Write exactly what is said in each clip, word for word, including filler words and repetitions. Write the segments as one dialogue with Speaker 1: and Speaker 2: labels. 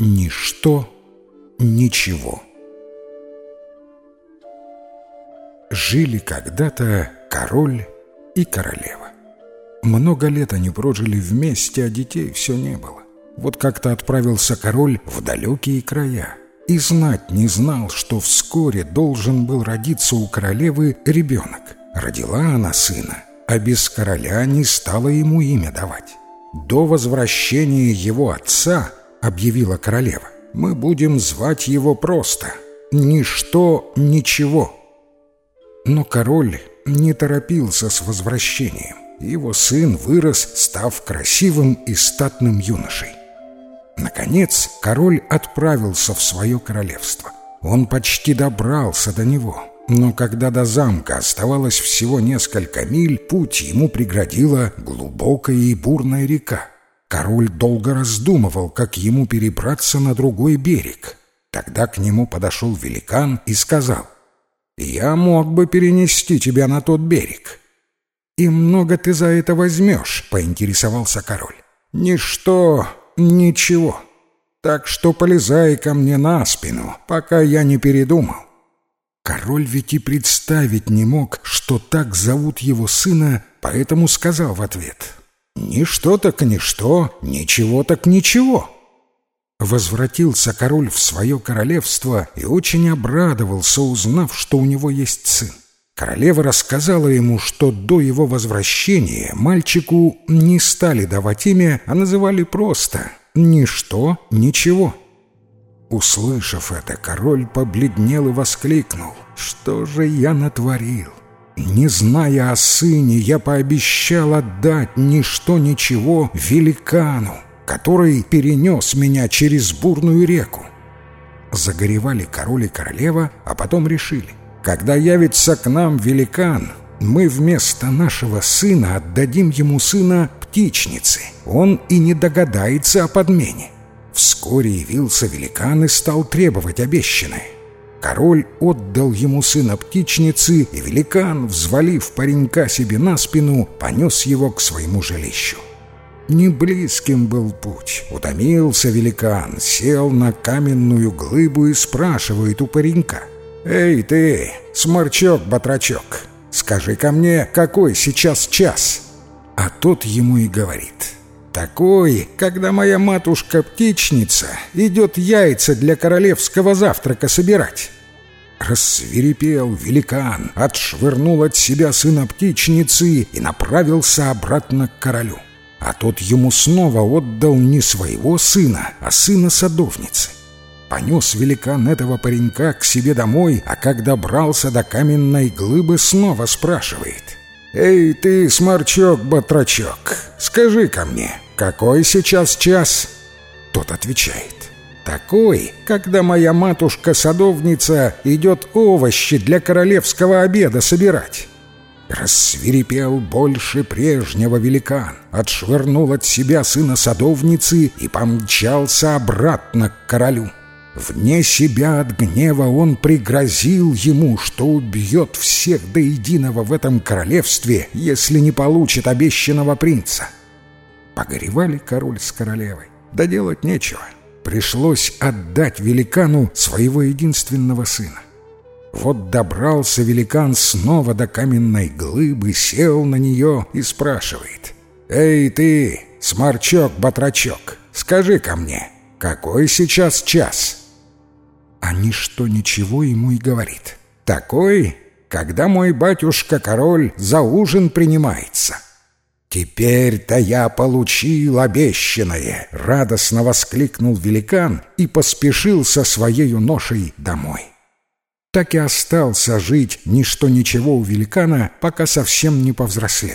Speaker 1: ничто, ничего. Жили когда-то король и королева. Много лет они прожили вместе, а детей все не было. Вот как-то отправился король в далекие края и знать не знал, что вскоре должен был родиться у королевы ребенок. Родила она сына, а без короля не стала ему имя давать. До возвращения его отца, объявила королева, мы будем звать его просто «Ничто, ничего». Но король не торопился с возвращением. Его сын вырос, став красивым и статным юношей. Наконец король отправился в свое королевство. Он почти добрался до него, но когда до замка оставалось всего несколько миль, путь ему преградила глубокая и бурная река. Король долго раздумывал, как ему перебраться на другой берег. Тогда к нему подошел великан и сказал: «Я мог бы перенести тебя на тот берег». «И много ты за это возьмешь?» — поинтересовался король. «Ничто, ничего. Так что полезай ко мне на спину, пока я не передумал». Король ведь и представить не мог, что так зовут его сына, поэтому сказал в ответ: «Ничто так ничто, ничего так ничего». Возвратился король в свое королевство и очень обрадовался, узнав, что у него есть сын. Королева рассказала ему, что до его возвращения мальчику не стали давать имя, а называли просто «Ничто, ничего». Услышав это, король побледнел и воскликнул: «Что же я натворил? Не зная о сыне, я пообещал отдать ничто, ничего великану, который перенес меня через бурную реку». Загоревали король и королева, а потом решили: когда явится к нам великан, мы вместо нашего сына отдадим ему сына птичницы. Он и не догадается о подмене. Вскоре явился великан и стал требовать обещанное. Король отдал ему сына птичницы, и великан, взвалив паренька себе на спину, понес его к своему жилищу. Неблизким был путь. Утомился великан, сел на каменную глыбу и спрашивает у паренька: «Эй ты, сморчок-батрачок, скажи-ка мне, какой сейчас час?» А тот ему и говорит: «Такой, когда моя матушка-птичница идет яйца для королевского завтрака собирать». Рассвирепел великан, отшвырнул от себя сына птичницы и направился обратно к королю. А тот ему снова отдал не своего сына, а сына садовницы. Понес великан этого паренька к себе домой, а как добрался до каменной глыбы, снова спрашивает: «Эй ты, сморчок-батрачок, скажи-ка мне, какой сейчас час?» Тот отвечает: «Такой, когда моя матушка-садовница идет овощи для королевского обеда собирать». Рассвирепел больше прежнего великан, отшвырнул от себя сына садовницы и помчался обратно к королю. Вне себя от гнева он пригрозил ему, что убьет всех до единого в этом королевстве, если не получит обещанного принца. Погоревали король с королевой, да делать нечего. Пришлось отдать великану своего единственного сына. Вот добрался великан снова до каменной глыбы, сел на нее и спрашивает: «Эй ты, сморчок-батрачок, скажи-ка мне, какой сейчас час?» А ничто ничего ему и говорит: «Такой, когда мой батюшка-король за ужин принимается». «Теперь-то я получил обещанное!» — радостно воскликнул великан и поспешил со своею ношей домой. Так и остался жить ничто ничего у великана, пока совсем не повзрослел.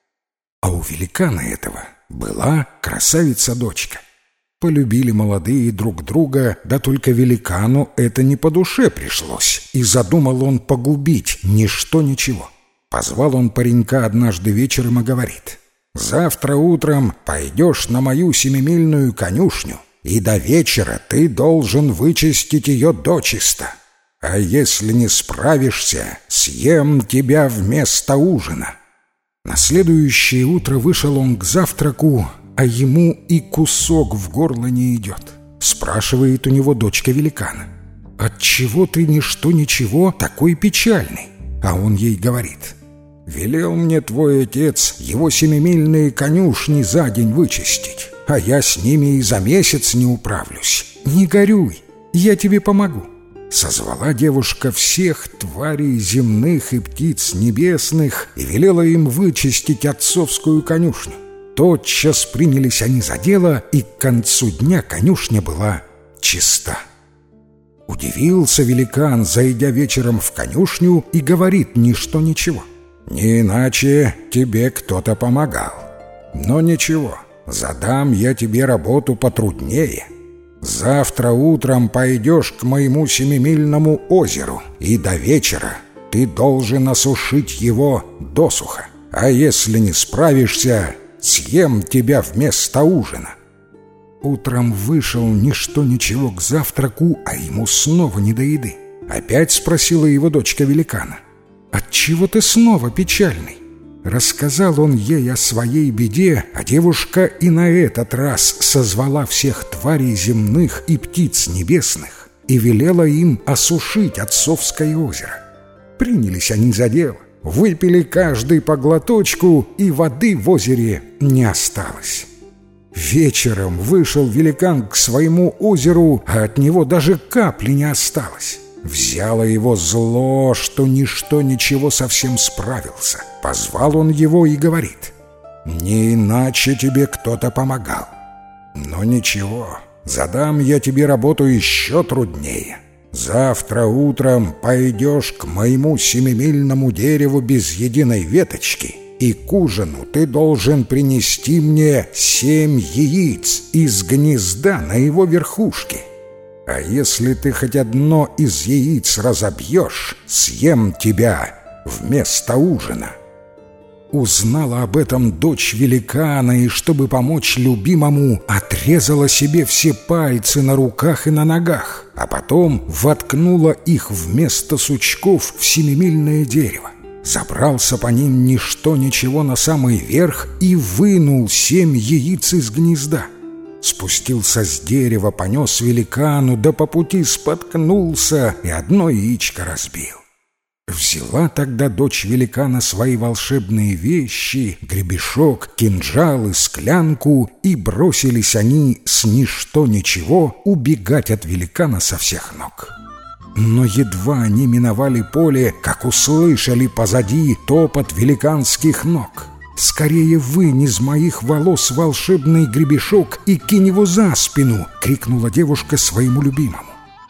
Speaker 1: А у великана этого была красавица-дочка. Полюбили молодые друг друга, да только великану это не по душе пришлось, и задумал он погубить ничто ничего. Позвал он паренька однажды вечером и говорит: «Завтра утром пойдешь на мою семимильную конюшню, и до вечера ты должен вычистить ее дочисто. А если не справишься, съем тебя вместо ужина». На следующее утро вышел он к завтраку, а ему и кусок в горло не идет. спрашивает у него дочка великана. «Отчего ты ничто ничего такой печальный?» А он ей говорит: «Велел мне твой отец его семимильные конюшни за день вычистить, а я с ними и за месяц не управлюсь. Не горюй, я тебе помогу». Созвала девушка всех тварей земных и птиц небесных и велела им вычистить отцовскую конюшню. Тотчас принялись они за дело, и к концу дня конюшня была чиста. Удивился великан, зайдя вечером в конюшню, и говорит ничто ничего: «Не иначе тебе кто-то помогал. Но ничего, задам я тебе работу потруднее. Завтра утром пойдешь к моему семимильному озеру, и до вечера ты должен осушить его досуха. А если не справишься, съем тебя вместо ужина». Утром вышел ничто ничего к завтраку, а ему снова не до еды. Опять спросила его дочка великана: «Отчего ты снова печальный?» Рассказал он ей о своей беде, а девушка и на этот раз созвала всех тварей земных и птиц небесных и велела им осушить отцовское озеро. Принялись они за дело, выпили каждый по глоточку, и воды в озере не осталось. Вечером вышел великан к своему озеру, а от него даже капли не осталось. Взяло его зло, что ничто ничего совсем справился. Позвал он его и говорит: «Не иначе тебе кто-то помогал. Но ничего, задам я тебе работу еще труднее. Завтра утром пойдешь к моему семимильному дереву без единой веточки, и к ужину ты должен принести мне семь яиц из гнезда на его верхушке. А если ты хоть одно из яиц разобьешь, съем тебя вместо ужина». Узнала об этом дочь великана, и, чтобы помочь любимому, отрезала себе все пальцы на руках и на ногах, а потом воткнула их вместо сучков в семимильное дерево. Забрался по ним ничто ничего на самый верх и вынул семь яиц из гнезда. Спустился с дерева, понес великану, да по пути споткнулся и одно яичко разбил. Взяла тогда дочь великана свои волшебные вещи, гребешок, кинжал и склянку, и бросились они с ничто ничего убегать от великана со всех ног. Но едва они миновали поле, как услышали позади топот великанских ног. «Скорее вынь из моих волос волшебный гребешок и кинь его за спину!» — крикнула девушка своему любимому.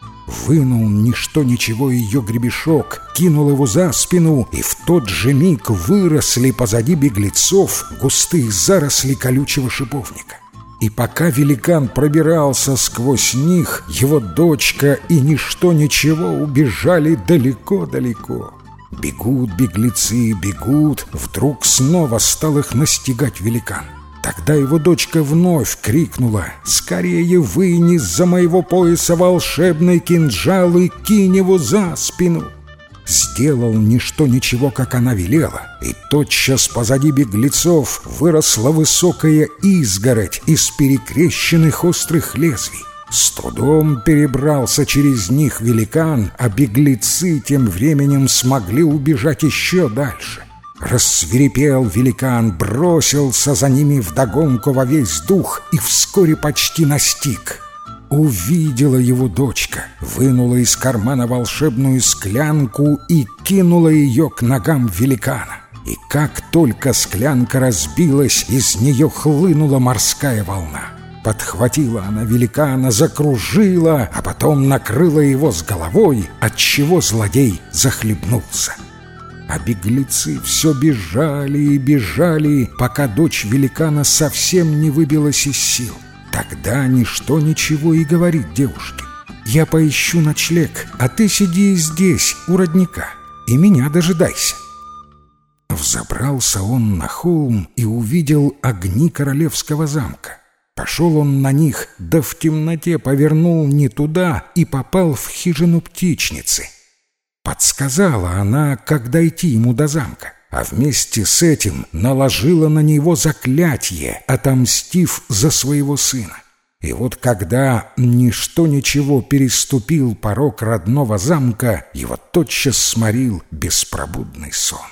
Speaker 1: Вынул ничто ничего ее гребешок, кинул его за спину, и в тот же миг выросли позади беглецов густые заросли колючего шиповника. И пока великан пробирался сквозь них, его дочка и ничто ничего убежали далеко-далеко. Бегут беглецы, бегут, вдруг снова стал их настигать великан. Тогда его дочка вновь крикнула: «Скорее вынь из-за моего пояса волшебный кинжал и кинь его за спину!» Сделал ничто ничего, как она велела, и тотчас позади беглецов выросла высокая изгородь из перекрещенных острых лезвий. С трудом перебрался через них великан, а беглецы тем временем смогли убежать еще дальше. Рассвирепел великан, бросился за ними вдогонку во весь дух и вскоре почти настиг. Увидела его дочка, вынула из кармана волшебную склянку и кинула ее к ногам великана. И как только склянка разбилась, из нее хлынула морская волна. Подхватила она великана, закружила, а потом накрыла его с головой, отчего злодей захлебнулся. А беглецы все бежали и бежали, пока дочь великана совсем не выбилась из сил. Тогда ничто ничего и говорит девушке: «Я поищу ночлег, а ты сиди здесь, у родника, и меня дожидайся». Взобрался он на холм и увидел огни королевского замка. Пошел он на них, да в темноте повернул не туда и попал в хижину птичницы. Подсказала она, как дойти ему до замка, а вместе с этим наложила на него заклятие, отомстив за своего сына. И вот когда ничто ничего переступил порог родного замка, его тотчас сморил беспробудный сон.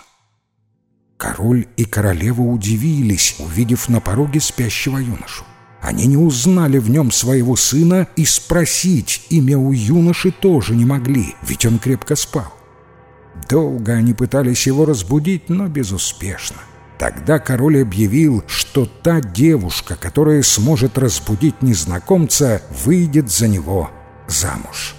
Speaker 1: Король и королева удивились, увидев на пороге спящего юношу. Они не узнали в нем своего сына и спросить имя у юноши тоже не могли, ведь он крепко спал. Долго они пытались его разбудить, но безуспешно. Тогда король объявил, что та девушка, которая сможет разбудить незнакомца, выйдет за него замуж.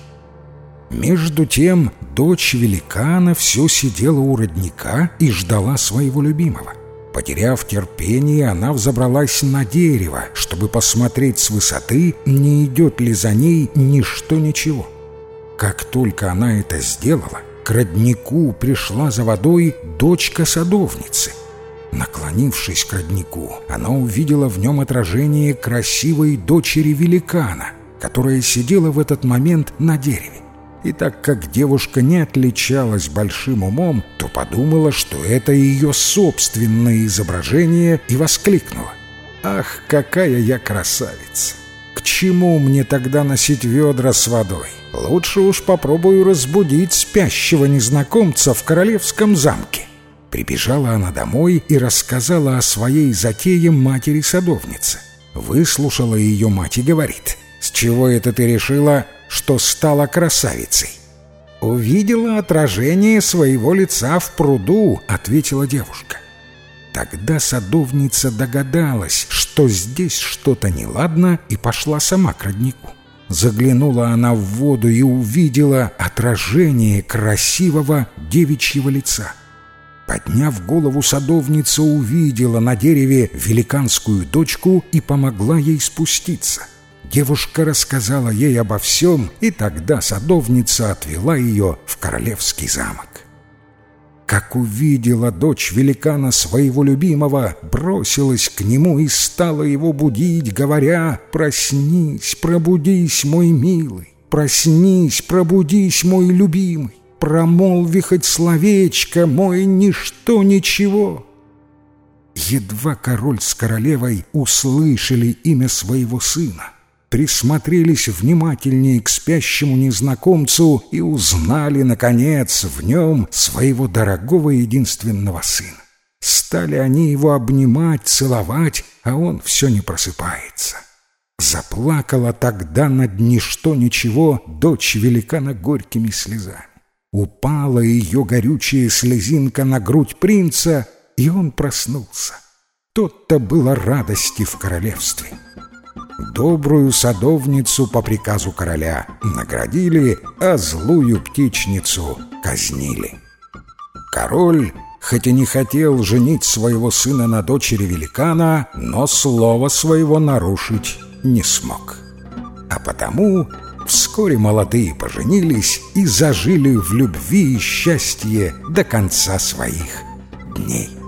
Speaker 1: Между тем дочь великана все сидела у родника и ждала своего любимого. Потеряв терпение, она взобралась на дерево, чтобы посмотреть с высоты, не идет ли за ней ничто ничего. Как только она это сделала, к роднику пришла за водой дочка садовницы. Наклонившись к роднику, она увидела в нем отражение красивой дочери великана, которая сидела в этот момент на дереве. И так как девушка не отличалась большим умом, то подумала, что это ее собственное изображение, и воскликнула: «Ах, какая я красавица! К чему мне тогда носить ведра с водой? Лучше уж попробую разбудить спящего незнакомца в королевском замке». Прибежала она домой и рассказала о своей затее матери-садовнице. Выслушала ее мать и говорит: «С чего это ты решила, что стала красавицей?» «Увидела отражение своего лица в пруду», — ответила девушка. Тогда садовница догадалась, что здесь что-то неладно, и пошла сама к роднику. Заглянула она в воду и увидела отражение красивого девичьего лица. Подняв голову, садовница увидела на дереве великанскую дочку и помогла ей спуститься. Девушка рассказала ей обо всем, и тогда садовница отвела ее в королевский замок. Как увидела дочь великана своего любимого, бросилась к нему и стала его будить, говоря: «Проснись, пробудись, мой милый, проснись, пробудись, мой любимый, промолви хоть словечко, мой ничто ничего». Едва король с королевой услышали имя своего сына, присмотрелись внимательнее к спящему незнакомцу и узнали, наконец, в нем своего дорогого единственного сына. Стали они его обнимать, целовать, а он все не просыпается. Заплакала тогда над ничто ничего дочь великана горькими слезами. Упала ее горючая слезинка на грудь принца, и он проснулся. То-то было радости в королевстве. Добрую садовницу по приказу короля наградили, а злую птичницу казнили. Король, хоть и не хотел женить своего сына на дочери великана, но слова своего нарушить не смог. А потому вскоре молодые поженились и зажили в любви и счастье до конца своих дней.